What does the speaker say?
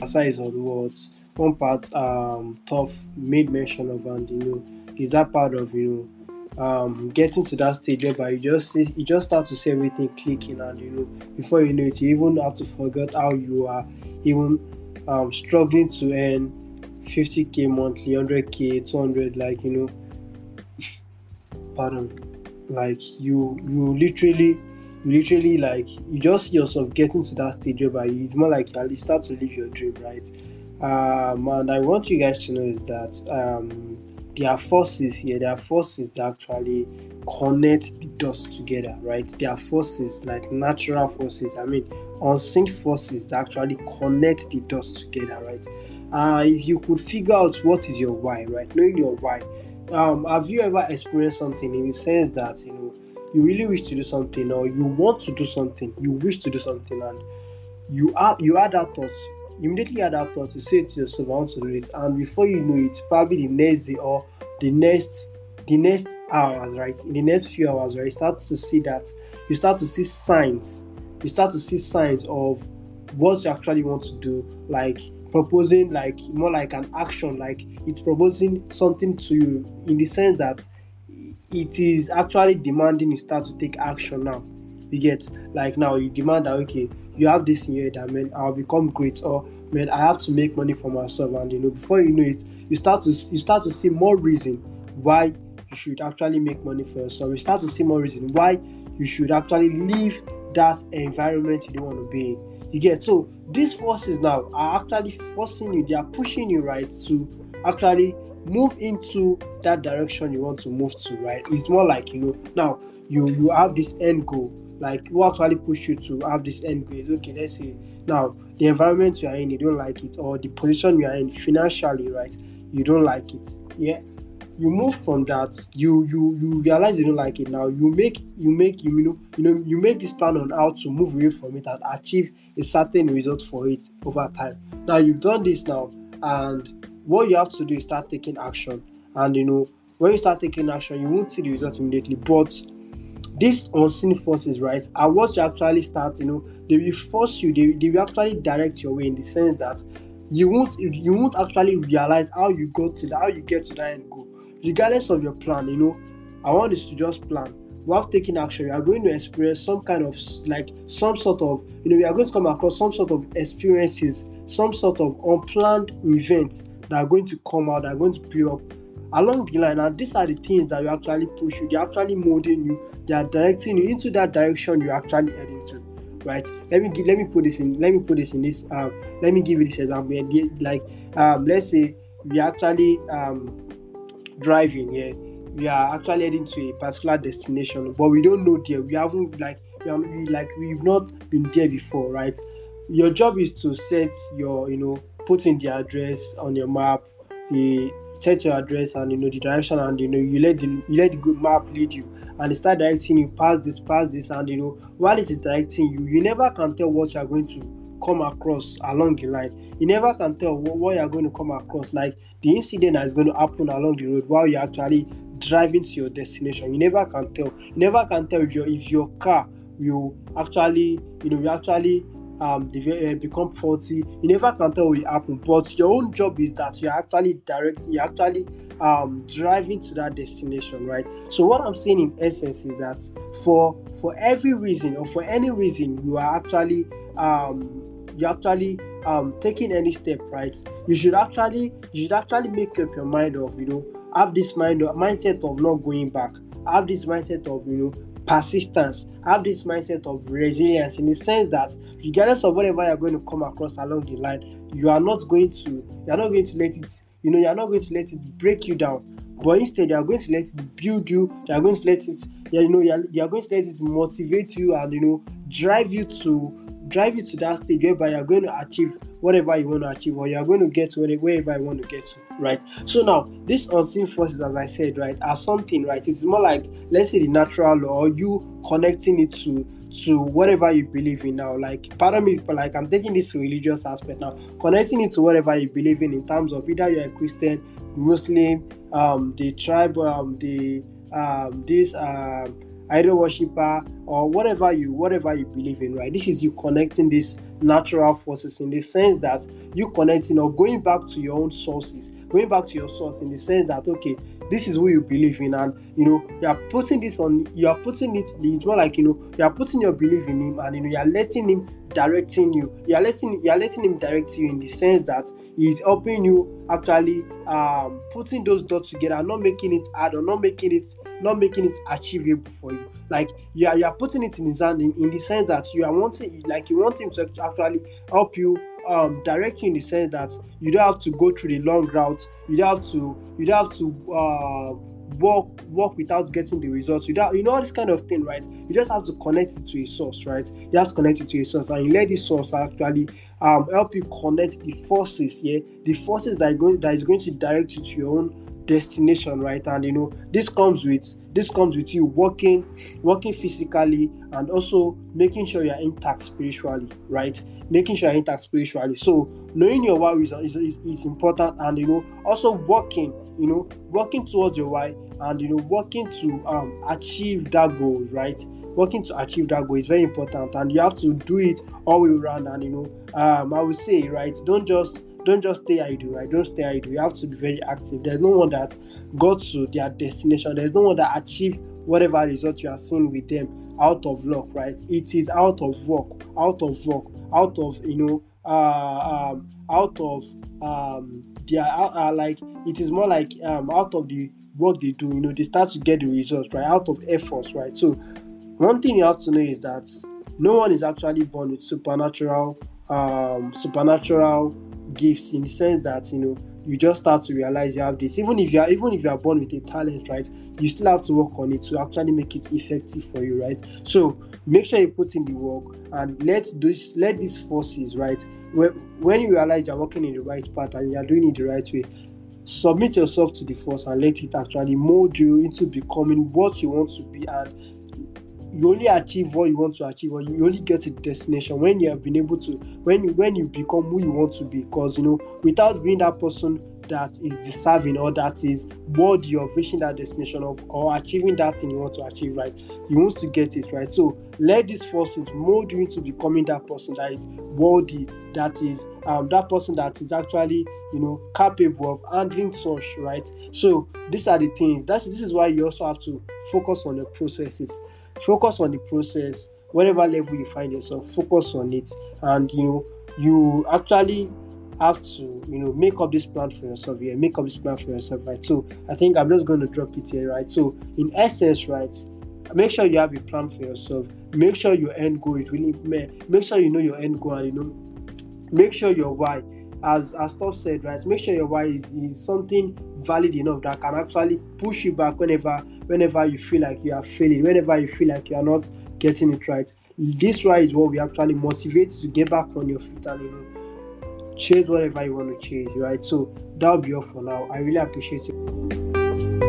emphasize on what one part Tough made mention of, and is that part of getting to that stage whereby you just start to see everything clicking, and before you know it, you even have to forget how you are even struggling to earn 50k monthly, 100k, 200, pardon, like you literally like you just see yourself getting to that stage whereby it's more like you start to live your dream, right? And I want you guys to know is that there are forces here. There are forces that actually connect the dots together, right? There are forces like natural forces. I mean, unseen forces that actually connect the dots together, right? If you could figure out what is your why, right? Knowing your why. Have you ever experienced something in the sense that you really wish to do something, or you want to do something, you wish to do something, and you had that thought, immediately had that thought to say to yourself, I want to do this, and before you know it, probably the next day or the next hours, right? In the next few hours, right, you start to see signs. You start to see signs of what you actually want to do, like proposing, like more like an action, like it's proposing something to you in the sense that it is actually demanding you start to take action now. You get, like now you demand that, okay, you have this in your head that, man, I'll become great, or man, I have to make money for myself, and before you know it, you start to see more reason why you should actually make money for yourself. You start to see more reason why you should actually leave that environment you don't want to be in. You get, so these forces now are actually forcing you, they are pushing you, right, to actually move into that direction you want to move to, right? It's more like now you have this end goal. Like what actually push you to have this end goal is, okay, let's say now the environment you are in, you don't like it, or the position you are in financially, right, you don't like it. Yeah, you move from that, you realize you don't like it. Now you make this plan on how to move away from it and achieve a certain result for it over time. Now you've done this now, and what you have to do is start taking action. And when you start taking action, you won't see the result immediately, but these unseen forces, right, are what you actually start. They will force you, they will actually direct your way, in the sense that you won't actually realize how you get to that end goal, regardless of your plan. I want is to just plan. While taking action, you are going to experience some kind of, like, some sort of, we are going to come across some sort of experiences, some sort of unplanned events that are going to come out, that are going to play up along the line. And these are the things that will actually push you. They're actually molding you. They are directing you into that direction you're actually heading to, right? Let me put this in this. Let me give you this example. Like, let's say we are actually driving. Yeah, we are actually heading to a particular destination, but we don't know there. We haven't we've not been there before, right? Your job is to set your put in the address on your map, set your address, and the direction, and you let the good map lead you, and it start directing you past this, and while it is directing you, you never can tell what you are going to come across along the line. You never can tell what you are going to come across, like the incident that is going to happen along the road while you're actually driving to your destination. You never can tell. If your car will actually become faulty. You never can tell what will happen, but your own job is that you're actually driving to that destination, right? So what I'm saying in essence is that for every reason, or for any reason you are actually taking any step, right, you should actually make up your mind of have this mindset of not going back, have this mindset of persistence, have this mindset of resilience, in the sense that regardless of whatever you're going to come across along the line, you're not going to let it break you down, but instead you're going to let it build you. You're going to let it you're going to let it motivate you, and drive you to that stage whereby you're going to achieve whatever you want to achieve, or you're going to get to wherever you want to get to, right? So now these unseen forces, as I said, right, are something, right? It's more like, let's say, the natural law, or you connecting it to whatever you believe in now. Like, pardon me, but like, I'm taking this religious aspect now, connecting it to whatever you believe in terms of either you're a Christian, Muslim, the tribe, idol worshiper, or whatever you believe in, right? This is you connecting these natural forces in the sense that you connecting or going back to your own sources, going back to your source in the sense that, okay, this is who you believe in, and you are putting it, it's more like, you are putting your belief in him, and you are letting him directing you. You are letting him direct you in the sense that he's helping you actually putting those dots together, not making it hard, or not making it achievable for you. Like you are putting it in his hand in the sense that you want him to actually help you, direct you in the sense that you don't have to go through the long route. You don't have to work without getting the results. All this kind of thing, right? You just have to connect it to a source, right? You have to connect it to a source, and you let this source actually help you connect the forces, the forces that is going to direct you to your own destination, right? And this comes with you working physically, and also making sure you're intact spiritually, right? Making sure you're intact spiritually. So knowing your why is important, and also working towards your why, and working to achieve that goal, right? Working to achieve that goal is very important, and you have to do it all the way around. And I would say, right, don't just stay idle, right? Don't stay idle. You have to be very active. There's no one that got to their destination. There's no one that achieved whatever result you are seeing with them out of luck, right? It is out of work, out of their like, it is more like out of the work they do. They start to get the results, right? Out of efforts, right? So one thing you have to know is that no one is actually born with supernatural gifts, in the sense that you just start to realize you have this. Even if you are born with a talent, right, you still have to work on it to actually make it effective for you, right? So make sure you put in the work, and let these forces, right, when you realize you're working in the right path and you're doing it the right way, submit yourself to the force and let it actually mold you into becoming what you want to be. And you only achieve what you want to achieve, or you only get to the destination when you have been able to, when you become who you want to be. Because without being that person that is deserving, or that is worthy of reaching that destination or achieving that thing you want to achieve, right, you want to get it, right? So let these forces mold you into becoming that person that is worthy, that is that person that is actually capable of handling such, right? So these are the things. This is why you also have to focus on the processes. Focus on the process. Whatever level you find yourself, focus on it, and you actually have to make up this plan for yourself. Make up this plan for yourself, right? So I think I'm just going to drop it here, right? So in essence, right, make sure you have a plan for yourself. Make sure your end goal is really, make sure you know your end goal, and make sure your why, as Steph said, right, make sure your why is something valid enough that can actually push you back whenever you feel like you are failing, whenever you feel like you are not getting it right. This why is what we actually motivate you to get back on your feet and chase whatever you want to chase, right? So that'll be all for now. I really appreciate you.